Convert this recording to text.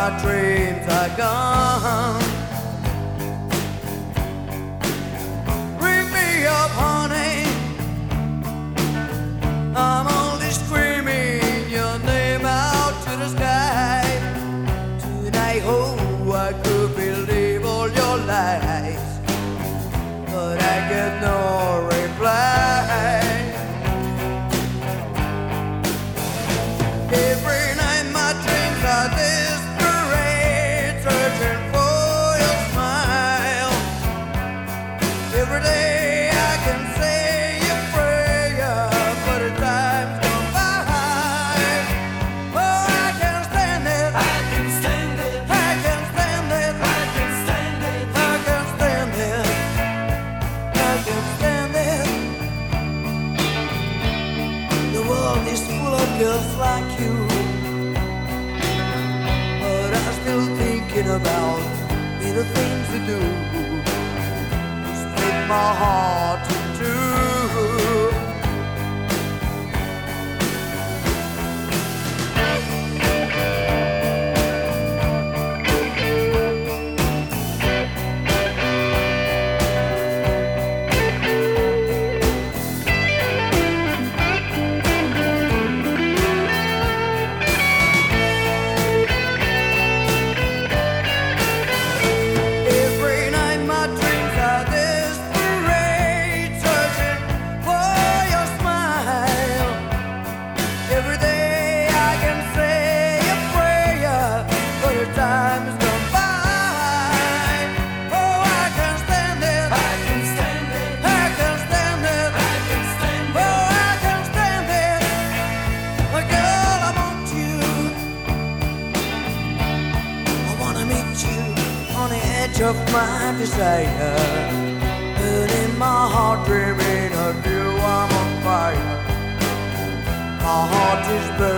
my dreams are gone. Ring me up, honey. I'm only screaming your name out to the sky. Tonight, oh, I could believe all your lies, but I get no reply. Every night my dreams are desperate, searching for your smile. Every day I can say a prayer, but the time's gone by. Oh, I can't stand it. I can stand it. I can stand it. I can stand it. I can stand it. I can stand it. The world is full of girls like you, but I'm still thinking about little things to do. Split my heart in two. Every night my dreams are desperate, searching for your smile. Every day I can say a prayer, but the time is gone by. Oh, I can stand it. I can stand it. I can stand it. I can stand it. Oh, I can stand it. My girl, I want you. I wanna meet you on the edge of my desire. Burning my heart, dreaming of you, I'm on fire. My heart is burning.